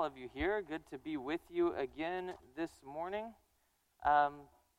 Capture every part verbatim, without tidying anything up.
all of you here. Good to be with you again this morning. Um,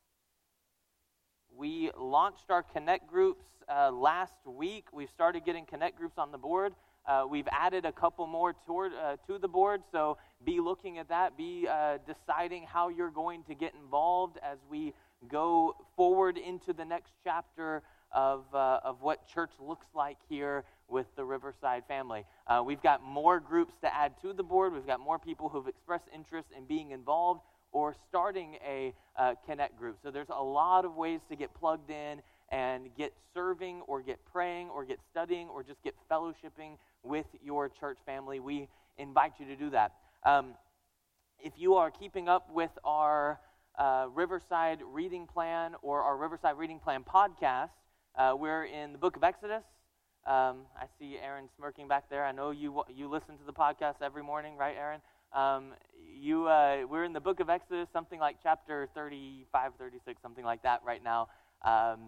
we launched our Connect groups uh, last week. We've started getting Connect groups on the board. Uh, we've added a couple more toward, uh, to the board, so be looking at that. Be uh, deciding how you're going to get involved as we go forward into the next chapter of uh, of what church looks like here with the Riverside family. Uh, we've got more groups to add to the board. We've got more people who've expressed interest in being involved or starting a uh, Connect group. So there's a lot of ways to get plugged in and get serving or get praying or get studying or just get fellowshipping with your church family. We invite you to do that. Um, if you are keeping up with our uh, Riverside Reading Plan or our Riverside Reading Plan podcast, uh, we're in the book of Exodus. Um, I see Aaron smirking back there. I know you you listen to the podcast every morning, right, Aaron? Um, you uh, we're in the book of Exodus, something like chapter thirty-five, thirty-six, something like that right now. Um,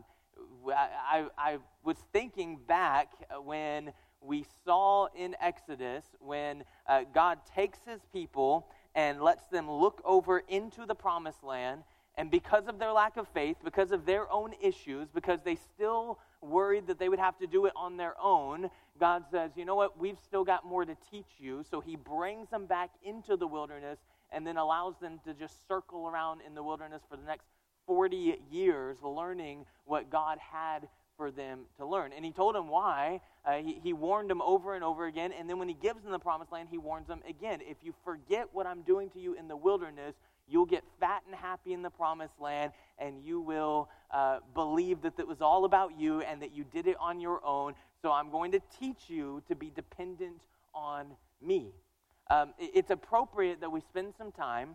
I, I, I was thinking back when we saw in Exodus when uh, God takes his people and lets them look over into the promised land, and because of their lack of faith, because of their own issues, because they still worried that they would have to do it on their own, God says, you know what, we've still got more to teach you. So he brings them back into the wilderness and then allows them to just circle around in the wilderness for the next forty years, learning what God had for them to learn. And he told them why. Uh, he, he warned them over and over again. And then when he gives them the promised land, he warns them again. If you forget what I'm doing to you in the wilderness, you'll get fat and happy in the promised land, and you will uh, believe that it was all about you and that you did it on your own. So I'm going to teach you to be dependent on me. Um, it, it's appropriate that we spend some time.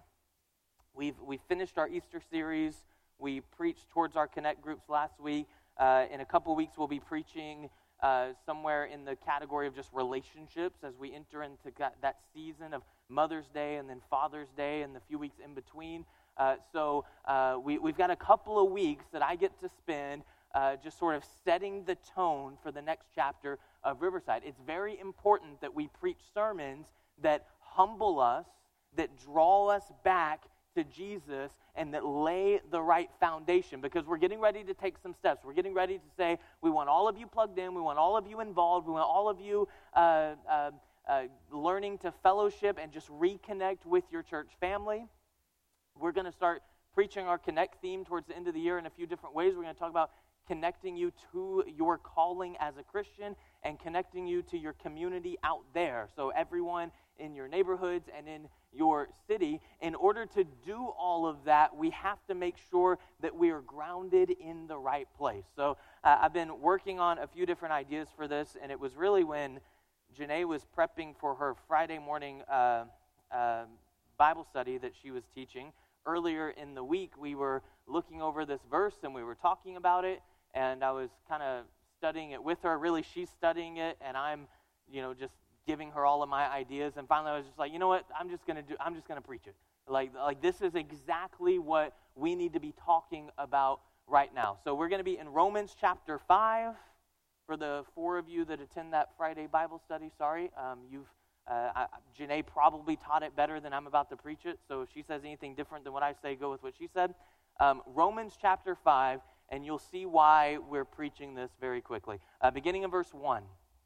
We've we finished our Easter series. We preached towards our Connect groups last week. Uh, in a couple weeks, we'll be preaching uh, somewhere in the category of just relationships as we enter into that season of Mother's Day and then Father's Day and the few weeks in between. Uh, so uh, we, we've got a couple of weeks that I get to spend uh, just sort of setting the tone for the next chapter of Riverside. It's very important that we preach sermons that humble us, that draw us back to Jesus, and that lay the right foundation, because we're getting ready to take some steps. We're getting ready to say, we want all of you plugged in, we want all of you involved, we want all of you uh, uh, uh, learning to fellowship and just reconnect with your church family. We're going to start preaching our Connect theme towards the end of the year in a few different ways. We're going to talk about connecting you to your calling as a Christian and connecting you to your community out there. So everyone in your neighborhoods and in your city. In order to do all of that, we have to make sure that we are grounded in the right place. So uh, I've been working on a few different ideas for this, and it was really when Janae was prepping for her Friday morning uh, uh, Bible study that she was teaching. Earlier in the week, we were looking over this verse, and we were talking about it, and I was kind of studying it with her. Really, she's studying it, and I'm, you know, just giving her all of my ideas. And finally, I was just like, you know what? I'm just gonna do. I'm just gonna preach it. Like, like this is exactly what we need to be talking about right now. So we're gonna be in Romans chapter five. For the four of you that attend that Friday Bible study, sorry, um, you've uh, I, Janae probably taught it better than I'm about to preach it. So if she says anything different than what I say, go with what she said. Um, Romans chapter five, and you'll see why we're preaching this very quickly. Uh, beginning in verse one.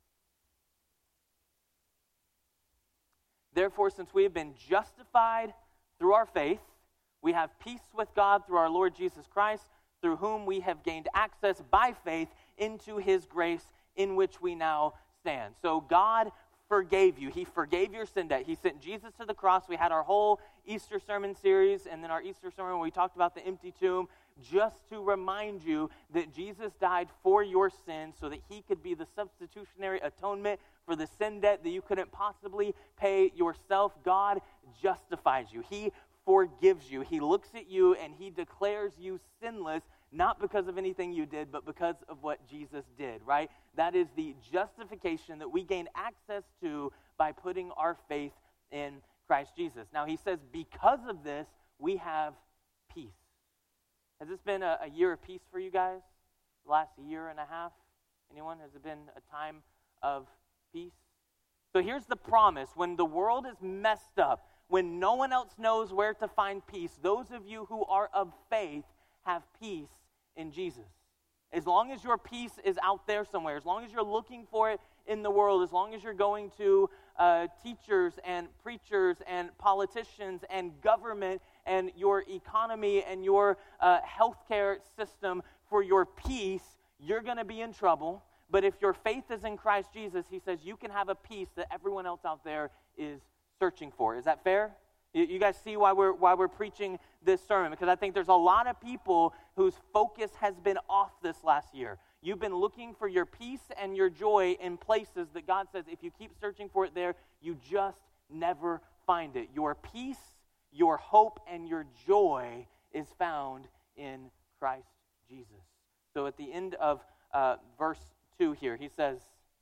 Therefore, since we have been justified through our faith, we have peace with God through our Lord Jesus Christ, through whom we have gained access by faith into his grace in which we now stand. So God forgave you. He forgave your sin debt. He sent Jesus to the cross. We had our whole Easter sermon series, and then our Easter sermon where we talked about the empty tomb, just to remind you that Jesus died for your sins so that he could be the substitutionary atonement for the sin debt that you couldn't possibly pay yourself. God justifies you. He forgives you. He looks at you and he declares you sinless, not because of anything you did, but because of what Jesus did, right? That is the justification that we gain access to by putting our faith in Christ Jesus. Now, he says, because of this, we have peace. Has this been a, a year of peace for you guys? The last year and a half? Anyone? Has it been a time of peace? So here's the promise. When the world is messed up, when no one else knows where to find peace, those of you who are of faith have peace in Jesus. As long as your peace is out there somewhere, as long as you're looking for it in the world, as long as you're going to uh, teachers and preachers and politicians and government and your economy and your uh, healthcare system for your peace, you're going to be in trouble. But if your faith is in Christ Jesus, he says you can have a peace that everyone else out there is searching for. Is that fair? You guys see why we're why we're preaching this sermon? Because I think there's a lot of people whose focus has been off this last year. You've been looking for your peace and your joy in places that God says if you keep searching for it there, you just never find it. Your peace, your hope, and your joy is found in Christ Jesus. So at the end of uh, verse two here, he says,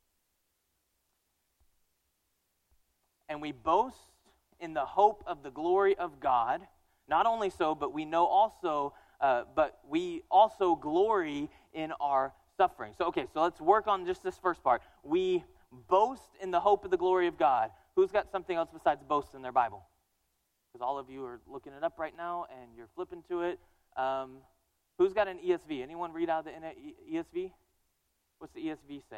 and we boast in the hope of the glory of God. Not only so, but we know also, uh, but we also glory in our suffering. So, okay, so let's work on just this first part. We boast in the hope of the glory of God. Who's got something else besides boast in their Bible? Because all of you are looking it up right now, and you're flipping to it. Um, who's got an E S V? Anyone read out the E S V? What's the E S V say?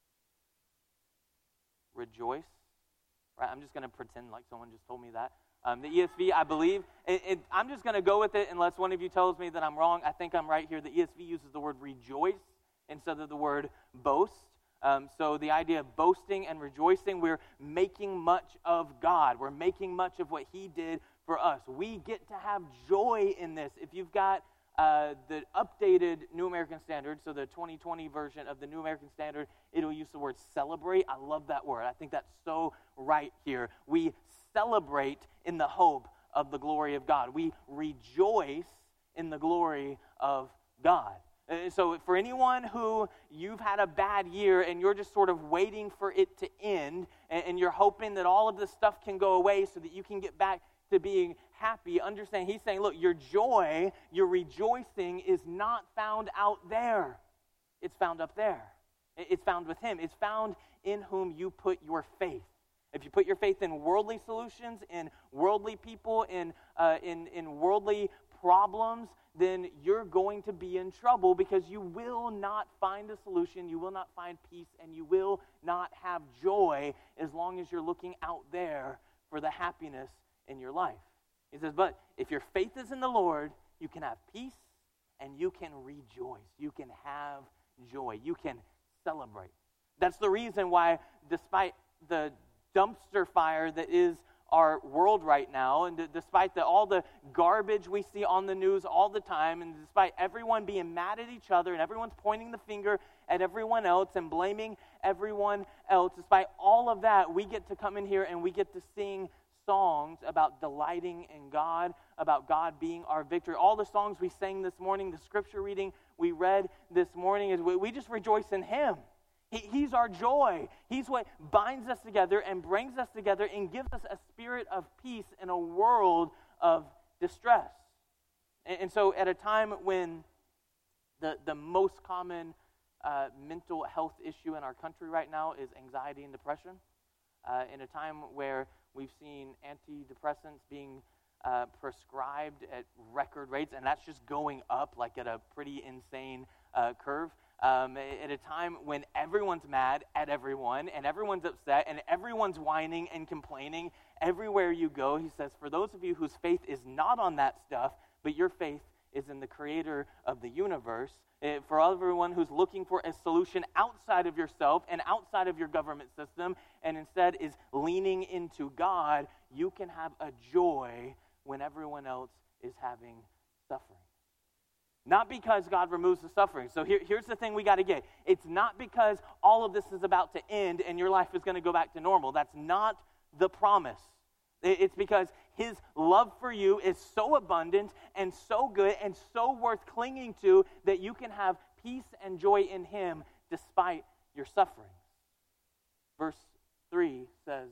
Rejoice. Right, I'm just going to pretend like someone just told me that. Um, the E S V, I believe, it, it, I'm just going to go with it unless one of you tells me that I'm wrong. I think I'm right here. The E S V uses the word rejoice instead of the word boast. Um, so the idea of boasting and rejoicing, we're making much of God. We're making much of what he did for us. We get to have joy in this. If you've got Uh, the updated New American Standard, so the twenty twenty version of the New American Standard, it'll use the word celebrate. I love that word. I think that's so right here. We celebrate in the hope of the glory of God. We rejoice in the glory of God. Uh, so for anyone who you've had a bad year and you're just sort of waiting for it to end, and, and you're hoping that all of this stuff can go away so that you can get back to being happy, understand he's saying, look, your joy, your rejoicing is not found out there. It's found up there. It's found with him. It's found in whom you put your faith. If you put your faith in worldly solutions, in worldly people, in uh, in in worldly problems, then you're going to be in trouble because you will not find a solution, you will not find peace, and you will not have joy as long as you're looking out there for the happiness in your life. He says, but if your faith is in the Lord, you can have peace and you can rejoice. You can have joy. You can celebrate. That's the reason why, despite the dumpster fire that is our world right now, and despite the, all the garbage we see on the news all the time, and despite everyone being mad at each other and everyone's pointing the finger at everyone else and blaming everyone else, despite all of that, we get to come in here and we get to sing songs about delighting in God, about God being our victory. All the songs we sang this morning, the scripture reading we read this morning, is we, we just rejoice in him. He, he's our joy. He's what binds us together and brings us together and gives us a spirit of peace in a world of distress. And, and so at a time when the, the most common uh, mental health issue in our country right now is anxiety and depression, uh, in a time where we've seen antidepressants being uh, prescribed at record rates, and that's just going up like at a pretty insane uh, curve. Um, at a time when everyone's mad at everyone, and everyone's upset, and everyone's whining and complaining everywhere you go, he says, for those of you whose faith is not on that stuff, but your faith is in the creator of the universe, uh, for everyone who's looking for a solution outside of yourself and outside of your government system, and instead is leaning into God, you can have a joy when everyone else is having suffering. Not because God removes the suffering. So here, here's the thing we got to get. It's not because all of this is about to end and your life is going to go back to normal. That's not the promise. It's because his love for you is so abundant and so good and so worth clinging to that you can have peace and joy in him despite your suffering. Verse three says,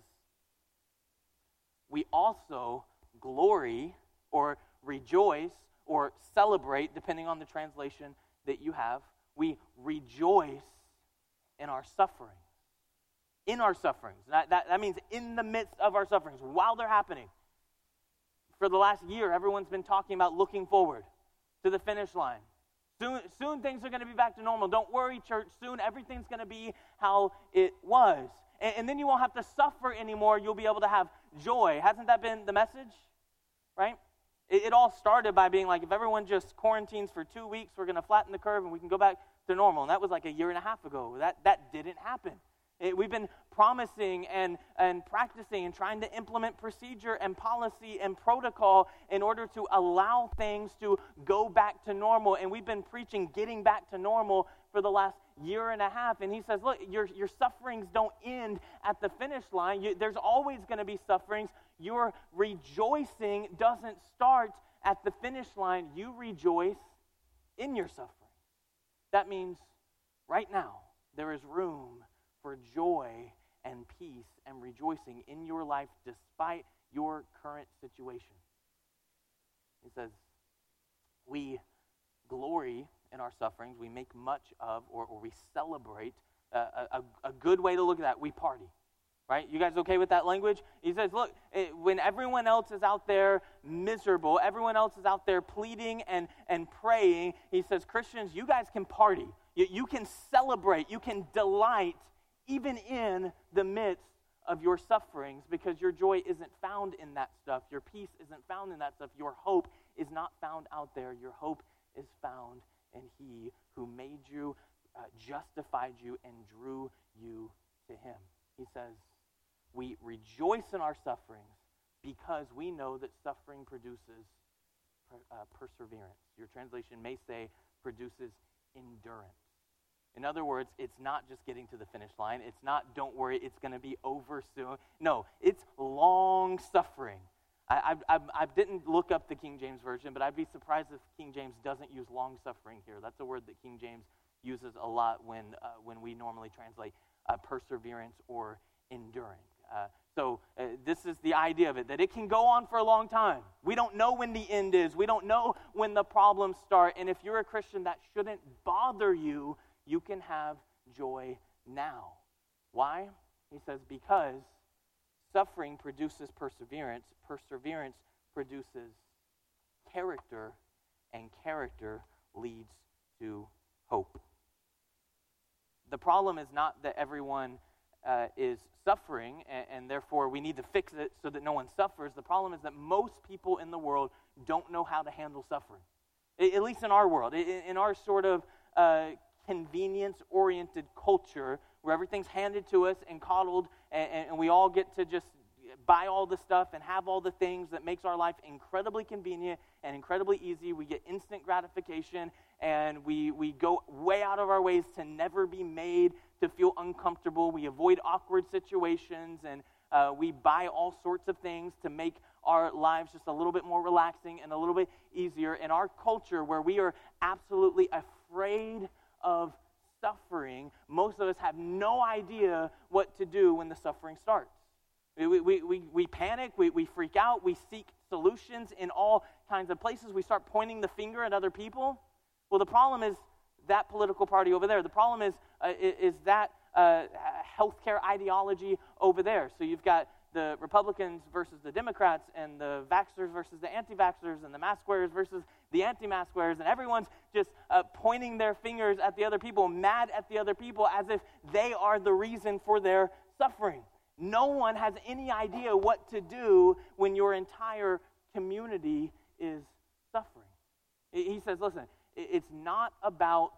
we also glory or rejoice or celebrate, depending on the translation that you have. We rejoice in our suffering. in our sufferings. That, that, that means in the midst of our sufferings, while they're happening. For the last year, everyone's been talking about looking forward to the finish line. Soon, soon things are going to be back to normal. Don't worry, church. Soon everything's going to be how it was. And, and then you won't have to suffer anymore. You'll be able to have joy. Hasn't that been the message? Right? It, it all started by being like, if everyone just quarantines for two weeks, we're going to flatten the curve and we can go back to normal. And that was like a year and a half ago. That, that didn't happen. It, we've been promising and, and practicing and trying to implement procedure and policy and protocol in order to allow things to go back to normal. And we've been preaching getting back to normal for the last year and a half. And he says, look, your, your sufferings don't end at the finish line. You, there's always going to be sufferings. Your rejoicing doesn't start at the finish line. You rejoice in your suffering. That means right now there is room for joy and peace and rejoicing in your life despite your current situation. He says, we glory in our sufferings, we make much of, or, or we celebrate. Uh, a, a good way to look at that, we party. Right? You guys okay with that language? He says, look, it, when everyone else is out there miserable, everyone else is out there pleading and, and praying, he says, Christians, you guys can party. You, you can celebrate. You can delight even in the midst of your sufferings, because your joy isn't found in that stuff. Your peace isn't found in that stuff. Your hope is not found out there. Your hope is found in He who made you, uh, justified you, and drew you to Him. He says, we rejoice in our sufferings because we know that suffering produces uh, perseverance. Your translation may say produces endurance. In other words, it's not just getting to the finish line. It's not, don't worry, it's going to be over soon. No, it's long suffering. I, I, I, I didn't look up the King James Version, but I'd be surprised if King James doesn't use long suffering here. That's a word that King James uses a lot when uh, when we normally translate uh, perseverance or enduring. Uh, so uh, this is the idea of it, that it can go on for a long time. We don't know when the end is. We don't know when the problems start. And if you're a Christian, that shouldn't bother you. You can have joy now. Why? He says, because suffering produces perseverance. Perseverance produces character, and character leads to hope. The problem is not that everyone uh, is suffering, and, and therefore we need to fix it so that no one suffers. The problem is that most people in the world don't know how to handle suffering, I, at least in our world, in, in our sort of uh, convenience-oriented culture where everything's handed to us and coddled, and, and we all get to just buy all the stuff and have all the things that makes our life incredibly convenient and incredibly easy. We get instant gratification, and we, we go way out of our ways to never be made to feel uncomfortable. We avoid awkward situations, and uh, we buy all sorts of things to make our lives just a little bit more relaxing and a little bit easier. In our culture where we are absolutely afraid of suffering, most of us have no idea what to do when the suffering starts. We, we, we, we panic, we, we freak out, we seek solutions in all kinds of places. We start pointing the finger at other people. Well, the problem is that political party over there. The problem is uh, is that uh, healthcare ideology over there. So you've got the Republicans versus the Democrats, and the vaxxers versus the anti-vaxxers, and the mask wearers versus the anti-mask wearers, and everyone's just uh, pointing their fingers at the other people, mad at the other people, as if they are the reason for their suffering. No one has any idea what to do when your entire community is suffering. He says, listen, it's not about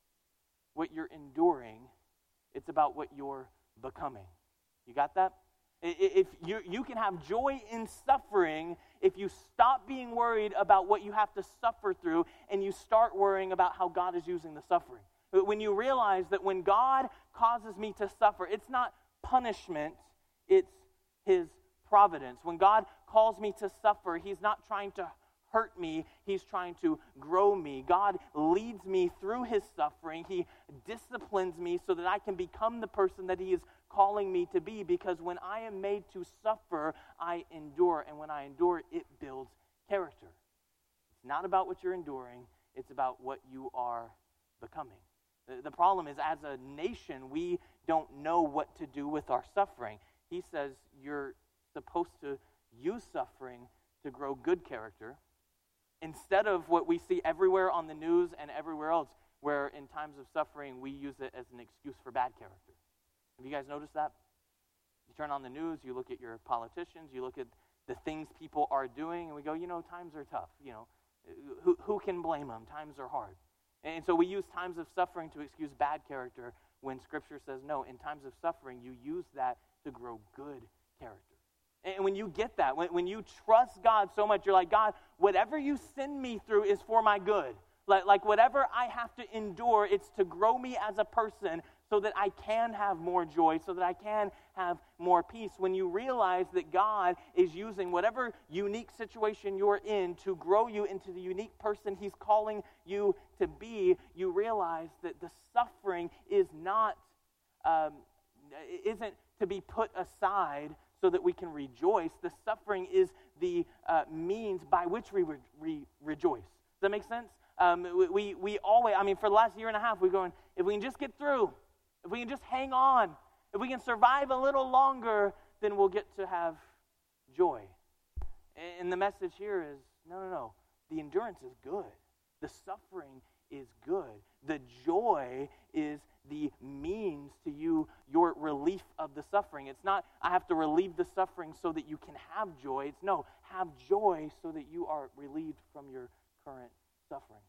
what you're enduring, it's about what you're becoming. You got that? If you, you can have joy in suffering if you stop being worried about what you have to suffer through and you start worrying about how God is using the suffering. When you realize that when God causes me to suffer, it's not punishment, it's His providence. When God calls me to suffer, He's not trying to hurt me, He's trying to grow me. God leads me through His suffering. He disciplines me so that I can become the person that He is calling me to be, because when I am made to suffer, I endure, and when I endure, it builds character. It's not about what you're enduring, it's about what you are becoming. The, the problem is, as a nation, we don't know what to do with our suffering. He says you're supposed to use suffering to grow good character instead of what we see everywhere on the news and everywhere else, where in times of suffering we use it as an excuse for bad character. Have you guys noticed that? You turn on the news, you look at your politicians, you look at the things people are doing, and we go, you know, times are tough. You know, who, who can blame them? Times are hard. And so we use times of suffering to excuse bad character when Scripture says, no, in times of suffering, you use that to grow good character. And when you get that, when, when you trust God so much, you're like, God, whatever you send me through is for my good. Like, like whatever I have to endure, it's to grow me as a person so that I can have more joy, so that I can have more peace. When you realize that God is using whatever unique situation you're in to grow you into the unique person He's calling you to be, you realize that the suffering is not, um, isn't to be put aside so that we can rejoice. The suffering is the uh, means by which we re- re- rejoice. Does that make sense? Um, we, we we always, I mean, for the last year and a half, we're going, if we can just get through, if we can just hang on, if we can survive a little longer, then we'll get to have joy. And the message here is, no, no, no. The endurance is good. The suffering is good. The joy is the means to you, your relief of the suffering. It's not, I have to relieve the suffering so that you can have joy. It's no, have joy so that you are relieved from your current suffering.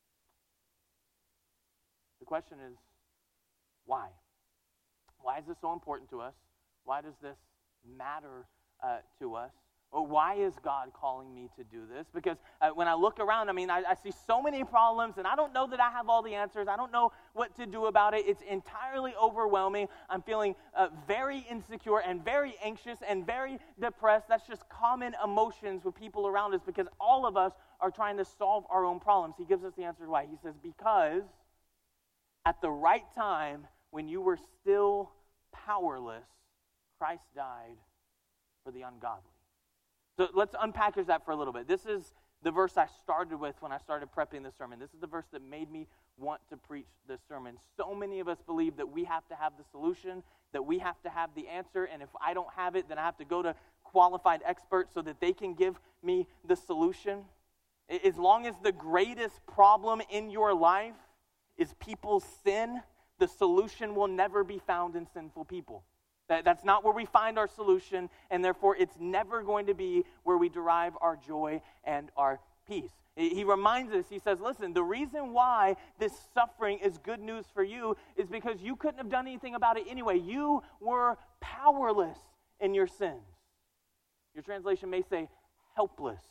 The question is, why? Why is this so important to us? Why does this matter uh, to us? Or why is God calling me to do this? Because uh, when I look around, I mean, I, I see so many problems, and I don't know that I have all the answers. I don't know what to do about it. It's entirely overwhelming. I'm feeling uh, very insecure and very anxious and very depressed. That's just common emotions with people around us because all of us are trying to solve our own problems. He gives us the answer why. He says, because at the right time, when you were still powerless, Christ died for the ungodly. So let's unpackage that for a little bit. This is the verse I started with when I started prepping this sermon. This is the verse that made me want to preach this sermon. So many of us believe that we have to have the solution, that we have to have the answer, and if I don't have it, then I have to go to qualified experts so that they can give me the solution. As long as the greatest problem in your life is people's sin, the solution will never be found in sinful people. That, that's not where we find our solution, and therefore it's never going to be where we derive our joy and our peace. He reminds us, he says, listen, the reason why this suffering is good news for you is because you couldn't have done anything about it anyway. You were powerless in your sins. Your translation may say helpless.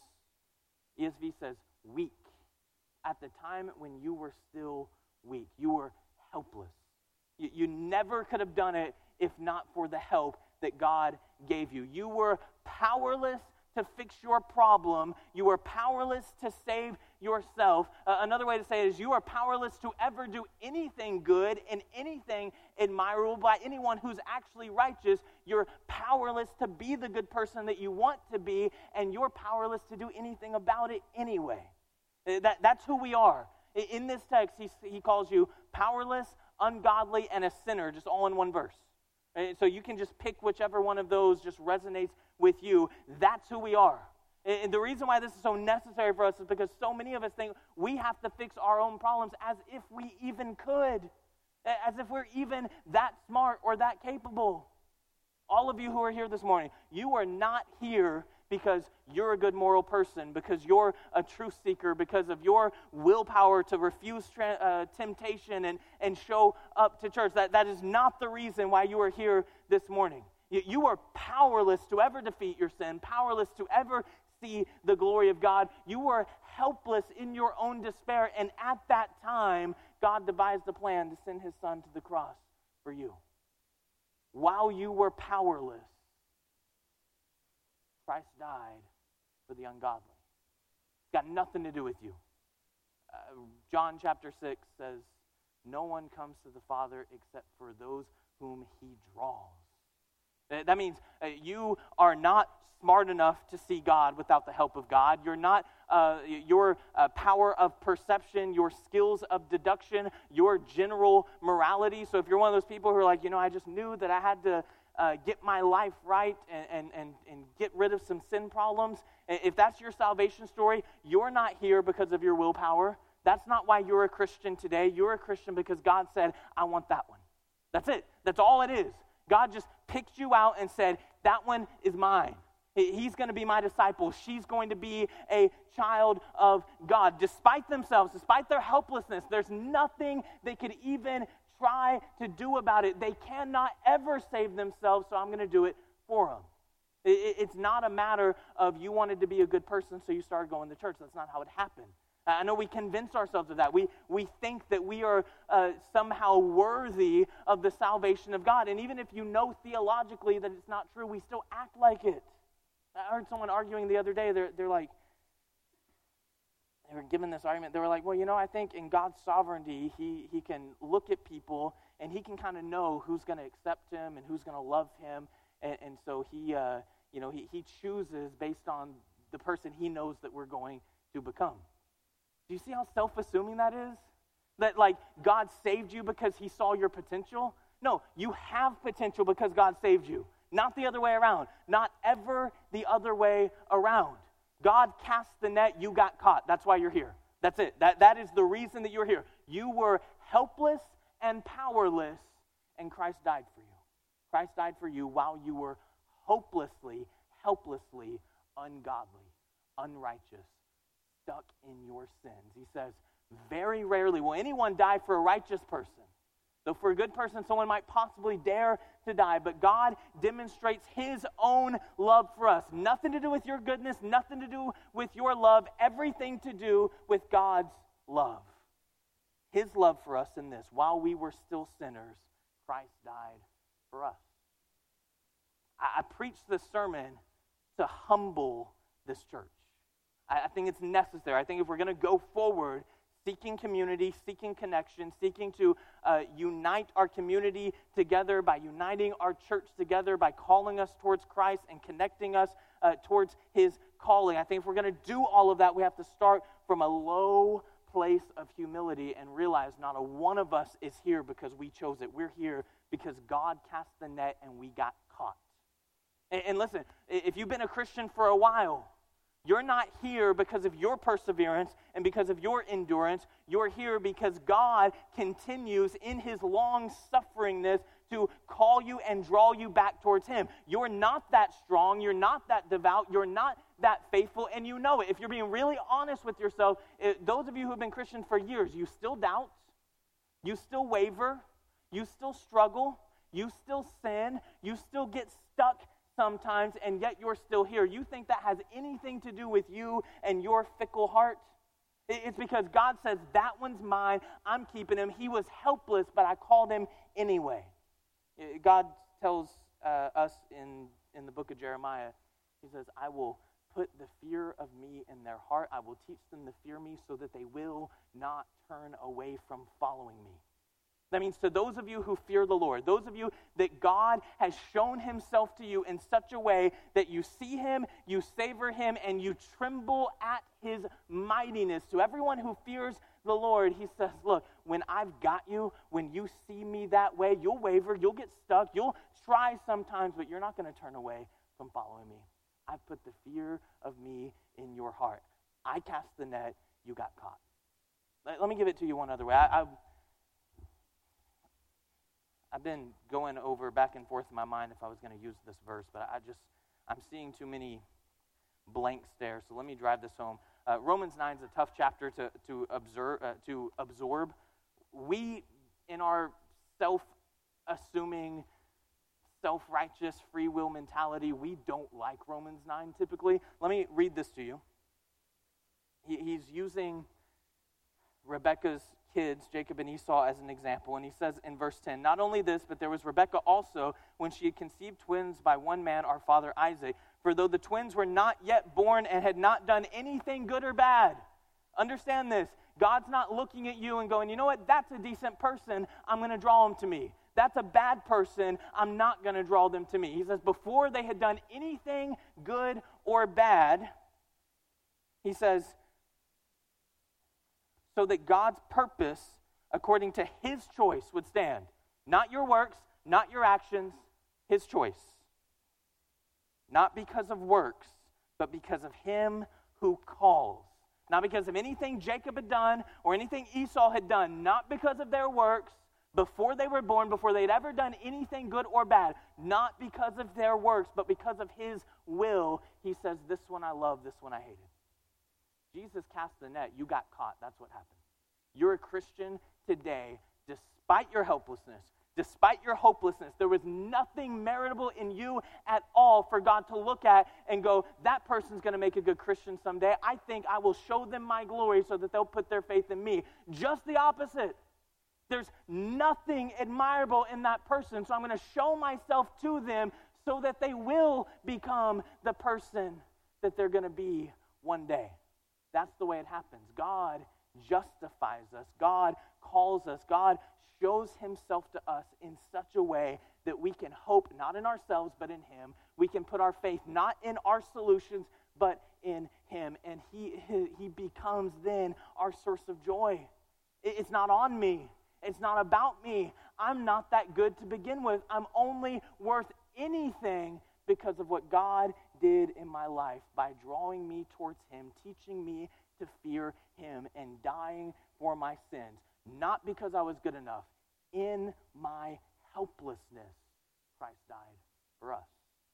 E S V says weak. At the time when you were still weak, you were helpless. You, you never could have done it if not for the help that God gave you. You were powerless to fix your problem. You were powerless to save yourself. Uh, another way to say it is you are powerless to ever do anything good and anything admirable by anyone who's actually righteous. You're powerless to be the good person that you want to be, and you're powerless to do anything about it anyway. That, that's who we are. In this text, he, he calls you powerless, ungodly, and a sinner, just all in one verse. So you can just pick whichever one of those just resonates with you. That's who we are. And the reason why this is so necessary for us is because so many of us think we have to fix our own problems as if we even could, as if we're even that smart or that capable. All of you who are here this morning, you are not here because you're a good moral person, because you're a truth seeker, because of your willpower to refuse tra- uh, temptation and, and show up to church. That, that is not the reason why you are here this morning. You, you are powerless to ever defeat your sin, powerless to ever see the glory of God. You were helpless in your own despair, and at that time, God devised a plan to send His Son to the cross for you. While you were powerless, Christ died for the ungodly. It's got nothing to do with you. Uh, John chapter six says, no one comes to the Father except for those whom He draws. That means uh, you are not smart enough to see God without the help of God. You're not, uh, your uh, power of perception, your skills of deduction, your general morality. So if you're one of those people who are like, you know, I just knew that I had to uh, get my life right and, and, and, and get rid of some sin problems, if that's your salvation story, you're not here because of your willpower. That's not why you're a Christian today. You're a Christian because God said, I want that one. That's it. That's all it is. God just picked you out and said, that one is mine. He's going to be my disciple. She's going to be a child of God. Despite themselves, despite their helplessness, there's nothing they could even try to do about it. They cannot ever save themselves, so I'm going to do it for them. It's not a matter of you wanted to be a good person, so you started going to church. That's not how it happened. I know we convince ourselves of that. We we think that we are uh, somehow worthy of the salvation of God. And even if you know theologically that it's not true, we still act like it. I heard someone arguing the other day. They're, they're like, they were given this argument. They were like, well, you know, I think in God's sovereignty, he, he can look at people and he can kind of know who's going to accept him and who's going to love him. And, and so he, uh, you know, he, he chooses based on the person he knows that we're going to become. Do you see how self-assuming that is? That like God saved you because he saw your potential? No, you have potential because God saved you. Not the other way around. Not ever the other way around. God cast the net, you got caught. That's why you're here. That's it. That, that is the reason that you're here. You were helpless and powerless, and Christ died for you. Christ died for you while you were hopelessly, helplessly ungodly, unrighteous, stuck in your sins. He says, very rarely will anyone die for a righteous person. Though for a good person, someone might possibly dare to die. But God demonstrates his own love for us. Nothing to do with your goodness, nothing to do with your love, everything to do with God's love. His love for us in this. While we were still sinners, Christ died for us. I, I preached this sermon to humble this church. I, I think it's necessary. I think if we're going to go forward, seeking community, seeking connection, seeking to uh, unite our community together by uniting our church together, by calling us towards Christ and connecting us uh, towards his calling. I think if we're going to do all of that, we have to start from a low place of humility and realize not a one of us is here because we chose it. We're here because God cast the net and we got caught. And, and listen, if you've been a Christian for a while, you're not here because of your perseverance and because of your endurance. You're here because God continues in his long-sufferingness to call you and draw you back towards him. You're not that strong. You're not that devout. You're not that faithful, and you know it. If you're being really honest with yourself, it, those of you who have been Christians for years, you still doubt. You still waver. You still struggle. You still sin. You still get stuck sometimes, and yet you're still here. You think that has anything to do with you and your fickle heart? It's because God says, that one's mine, I'm keeping him. He was helpless, but I called him anyway. God tells uh, us in, in the book of Jeremiah, he says, I will put the fear of me in their heart. I will teach them to fear me so that they will not turn away from following me. That means to those of you who fear the Lord, those of you that God has shown himself to you in such a way that you see him, you savor him, and you tremble at his mightiness. To everyone who fears the Lord, he says, look, when I've got you, when you see me that way, you'll waver, you'll get stuck, you'll try sometimes, but you're not going to turn away from following me. I've put the fear of me in your heart. I cast the net, you got caught. Let, let me give it to you one other way. I, I I've been going over back and forth in my mind if I was going to use this verse, but I just, I'm seeing too many blanks there, so let me drive this home. Uh, Romans nine is a tough chapter to to observe, uh, to absorb. We, in our self-assuming, self-righteous, free will mentality, we don't like Romans nine typically. Let me read this to you. He, he's using Rebekah's kids, Jacob and Esau, as an example. And he says in verse ten, not only this, but there was Rebekah also, when she had conceived twins by one man, our father Isaac. For though the twins were not yet born and had not done anything good or bad, understand this, God's not looking at you and going, you know what, that's a decent person, I'm going to draw him to me. That's a bad person. I'm not going to draw them to me. He says, before they had done anything good or bad, he says, so that God's purpose, according to his choice, would stand. Not your works, not your actions, his choice. Not because of works, but because of him who calls. Not because of anything Jacob had done or anything Esau had done. Not because of their works before they were born, before they'd ever done anything good or bad. Not because of their works, but because of his will. He says, this one I love, this one I hated. Jesus cast the net. You got caught. That's what happened. You're a Christian today, despite your helplessness, despite your hopelessness. There was nothing meritable in you at all for God to look at and go, that person's going to make a good Christian someday. I think I will show them my glory so that they'll put their faith in me. Just the opposite. There's nothing admirable in that person, so I'm going to show myself to them so that they will become the person that they're going to be one day. That's the way it happens. God justifies us. God calls us. God shows himself to us in such a way that we can hope not in ourselves but in him. We can put our faith not in our solutions but in him. And he, he becomes then our source of joy. It's not on me. It's not about me. I'm not that good to begin with. I'm only worth anything because of what God did in my life by drawing me towards him, teaching me to fear him, and dying for my sins. Not because I was good enough. In my helplessness, Christ died for us.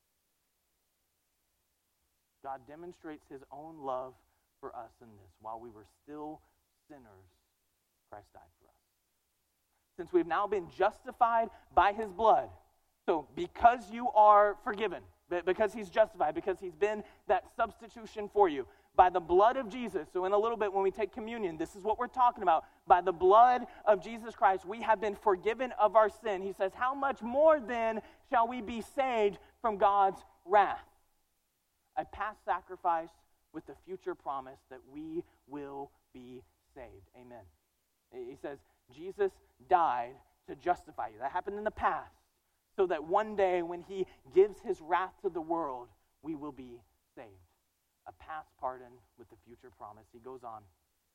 God demonstrates his own love for us in this. While we were still sinners, Christ died for us. Since we've now been justified by his blood, so because you are forgiven, because he's justified, because he's been that substitution for you, by the blood of Jesus. So in a little bit when we take communion, this is what we're talking about. By the blood of Jesus Christ, we have been forgiven of our sin. He says, how much more then shall we be saved from God's wrath? A past sacrifice with the future promise that we will be saved. Amen. He says, Jesus died to justify you. That happened in the past. So that one day when he gives his wrath to the world, we will be saved. A past pardon with the future promise. He goes on.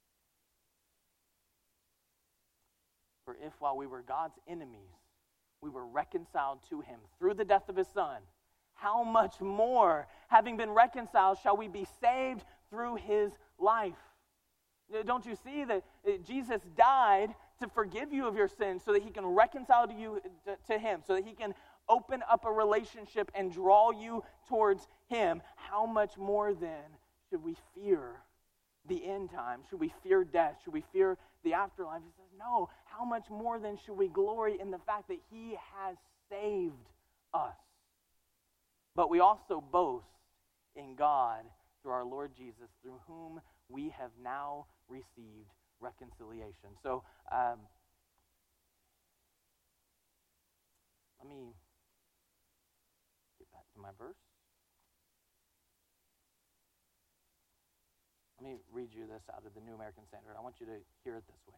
For if while we were God's enemies, we were reconciled to him through the death of his son, how much more, having been reconciled, shall we be saved through his life? Don't you see that Jesus died to forgive you of your sins so that he can reconcile to you to him, so that he can open up a relationship and draw you towards him? How much more then should we fear the end time? Should we fear death? Should we fear the afterlife? He says, no. How much more then should we glory in the fact that he has saved us? But we also boast in God through our Lord Jesus, through whom we have now received reconciliation. So, um, let me get back to my verse. Let me read you this out of the New American Standard. I want you to hear it this way.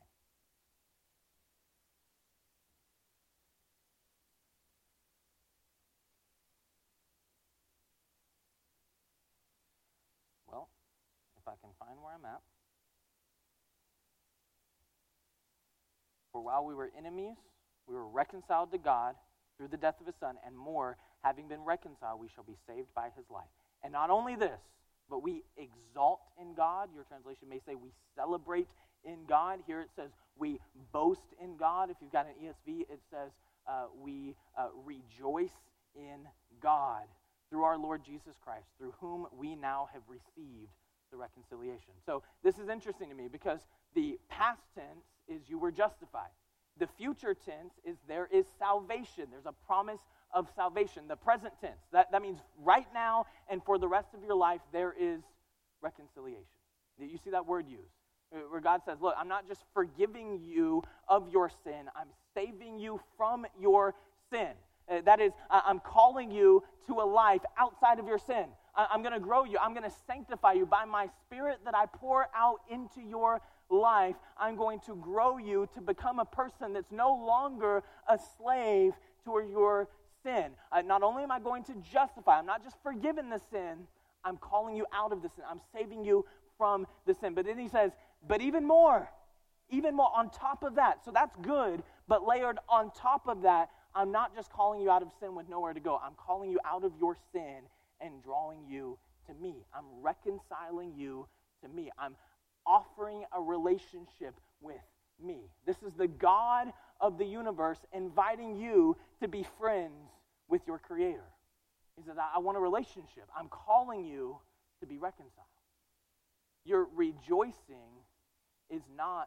Well, if I can find where I'm at. For while we were enemies, we were reconciled to God through the death of his son, and more, having been reconciled, we shall be saved by his life. And not only this, but we exalt in God. Your translation may say we celebrate in God. Here it says we boast in God. If you've got an E S V, it says uh, we uh, rejoice in God through our Lord Jesus Christ, through whom we now have received the reconciliation. So this is interesting to me because the past tense is you were justified. The future tense is there is salvation. There's a promise of salvation. The present tense, that, that means right now and for the rest of your life, there is reconciliation. You see that word used, where God says, look, I'm not just forgiving you of your sin, I'm saving you from your sin. Uh, that is, I'm calling you to a life outside of your sin. I, I'm going to grow you. I'm going to sanctify you by my Spirit that I pour out into your life. I'm going to grow you to become a person that's no longer a slave to your sin. Uh, not only am I going to justify, I'm not just forgiving the sin, I'm calling you out of the sin. I'm saving you from the sin. But then he says, but even more, even more on top of that. So that's good, but layered on top of that, I'm not just calling you out of sin with nowhere to go. I'm calling you out of your sin and drawing you to me. I'm reconciling you to me. I'm offering a relationship with me. This is the God of the universe inviting you to be friends with your Creator. He says, I want a relationship. I'm calling you to be reconciled. Your rejoicing is not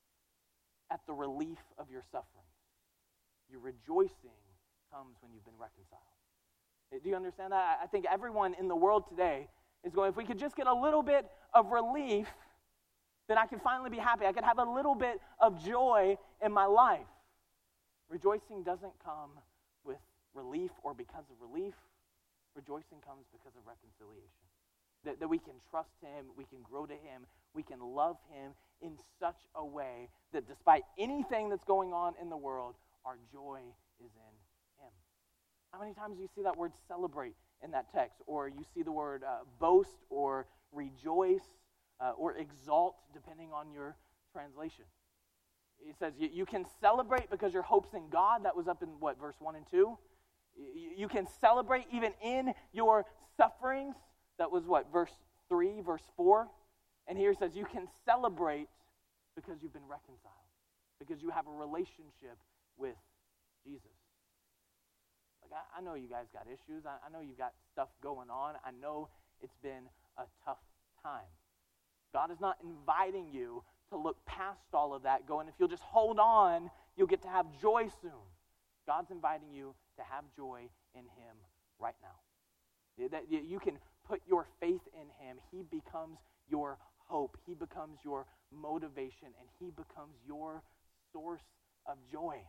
at the relief of your suffering. Your rejoicing comes when you've been reconciled. Do you understand that? I think everyone in the world today is going, if we could just get a little bit of relief, then I can finally be happy. I could have a little bit of joy in my life. Rejoicing doesn't come with relief or because of relief. Rejoicing comes because of reconciliation. That, that we can trust Him, we can grow to Him, we can love Him in such a way that despite anything that's going on in the world, our joy is in Him. How many times do you see that word celebrate in that text? Or you see the word uh, boast or rejoice uh, or exalt, depending on your translation. It says you, you can celebrate because your hope's in God. That was up in, what, verse one and two? You, you can celebrate even in your sufferings. That was what, verse three, verse four? And here it says you can celebrate because you've been reconciled, because you have a relationship with Jesus. Like I, I know you guys got issues. I, I know you've got stuff going on. I know it's been a tough time. God is not inviting you to look past all of that, going, if you'll just hold on, you'll get to have joy soon. God's inviting you to have joy in Him right now. That you can put your faith in Him. He becomes your hope. He becomes your motivation, and He becomes your source of joy.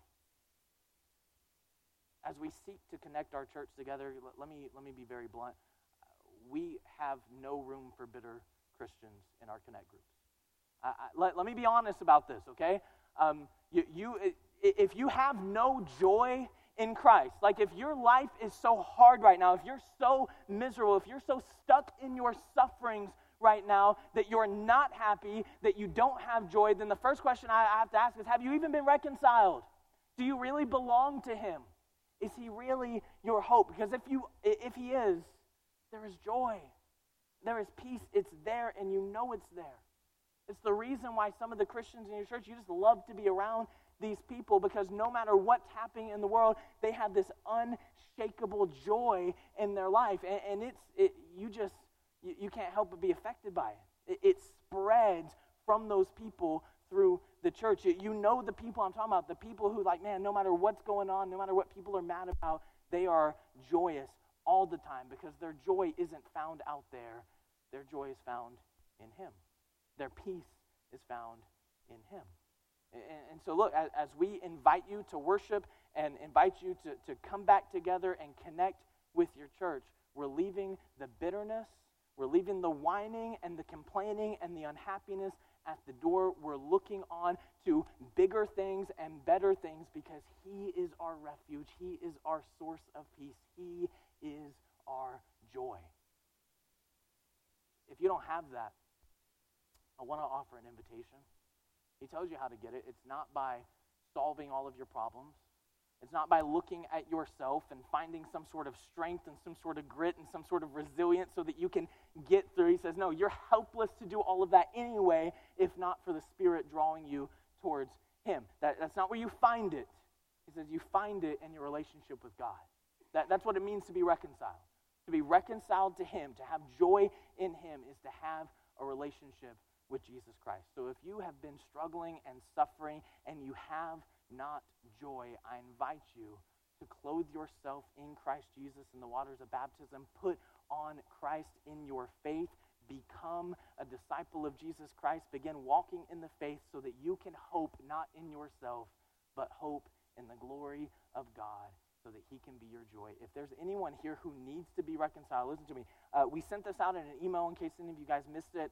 As we seek to connect our church together, let me let me be very blunt. We have no room for bitter Christians in our connect groups. Uh, I, let, let me be honest about this, okay? Um, you, you, if you have no joy in Christ, like if your life is so hard right now, if you're so miserable, if you're so stuck in your sufferings right now that you're not happy, that you don't have joy, then the first question I have to ask is, have you even been reconciled? Do you really belong to Him? Is He really your hope? Because if you, if He is, there is joy. There is peace. It's there, and you know it's there. It's the reason why some of the Christians in your church, you just love to be around these people, because no matter what's happening in the world, they have this unshakable joy in their life. And, and it's it, you just, you, you can't help but be affected by it. It, it spreads from those people through the church. You, you know the people I'm talking about, the people who like, man, no matter what's going on, no matter what people are mad about, they are joyous all the time, because their joy isn't found out there. Their joy is found in Him. Their peace is found in Him. And, and so look, as, as we invite you to worship and invite you to, to come back together and connect with your church, we're leaving the bitterness, we're leaving the whining and the complaining and the unhappiness at the door. We're looking on to bigger things and better things, because He is our refuge. He is our source of peace. He is our joy. If you don't have that, I want to offer an invitation. He tells you how to get it. It's not by solving all of your problems. It's not by looking at yourself and finding some sort of strength and some sort of grit and some sort of resilience so that you can get through. He says, no, you're helpless to do all of that anyway, if not for the Spirit drawing you towards Him. That, that's not where you find it. He says you find it in your relationship with God. That, that's what it means to be reconciled. To be reconciled to Him, to have joy in Him, is to have a relationship with Jesus Christ. So if you have been struggling and suffering and you have not joy, I invite you to clothe yourself in Christ Jesus in the waters of baptism. Put on Christ in your faith. Become a disciple of Jesus Christ. Begin walking in the faith so that you can hope not in yourself, but hope in the glory of God, so so that he can be your joy. If there's anyone here who needs to be reconciled, listen to me. Uh, we sent this out in an email in case any of you guys missed it.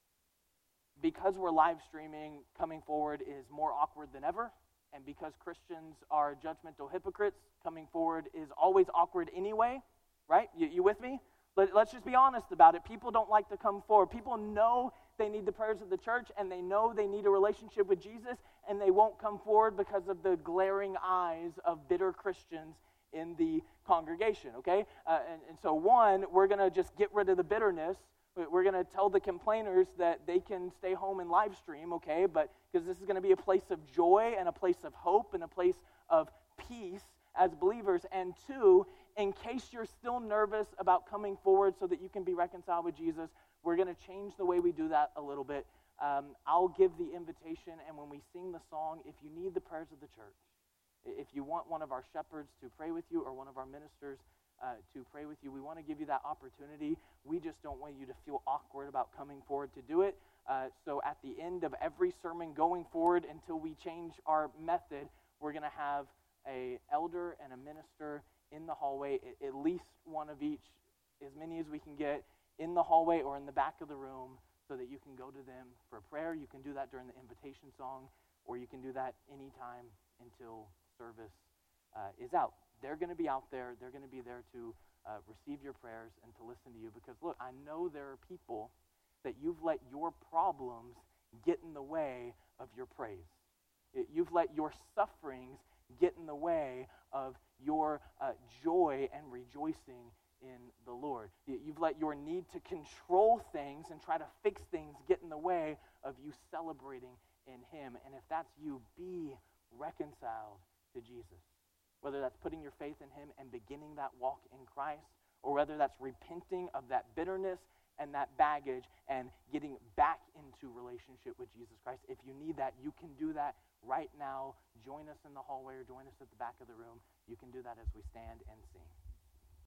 Because we're live streaming, coming forward is more awkward than ever. And because Christians are judgmental hypocrites, coming forward is always awkward anyway, right? You, you with me? Let, let's just be honest about it. People don't like to come forward. People know they need the prayers of the church, and they know they need a relationship with Jesus, and they won't come forward because of the glaring eyes of bitter Christians in the congregation, okay? Uh, and, and so one, we're going to just get rid of the bitterness. We're going to tell the complainers that they can stay home and live stream, okay? But because this is going to be a place of joy and a place of hope and a place of peace as believers. And two, in case you're still nervous about coming forward so that you can be reconciled with Jesus, we're going to change the way we do that a little bit. Um, I'll give the invitation, and when we sing the song, if you need the prayers of the church, if you want one of our shepherds to pray with you or one of our ministers Uh, to pray with you, we want to give you that opportunity. We just don't want you to feel awkward about coming forward to do it. Uh, so at the end of every sermon going forward until we change our method, we're going to have a elder and a minister in the hallway, at least one of each, as many as we can get, in the hallway or in the back of the room so that you can go to them for prayer. You can do that during the invitation song, or you can do that anytime until service uh, is out. They're going to be out there. They're going to be there to uh, receive your prayers and to listen to you. Because, look, I know there are people that you've let your problems get in the way of your praise. It, you've let your sufferings get in the way of your uh, joy and rejoicing in the Lord. You've let your need to control things and try to fix things get in the way of you celebrating in him. And if that's you, be reconciled to Jesus. Whether that's putting your faith in him and beginning that walk in Christ, or whether that's repenting of that bitterness and that baggage and getting back into relationship with Jesus Christ. If you need that, you can do that right now. Join us in the hallway or join us at the back of the room. You can do that as we stand and sing.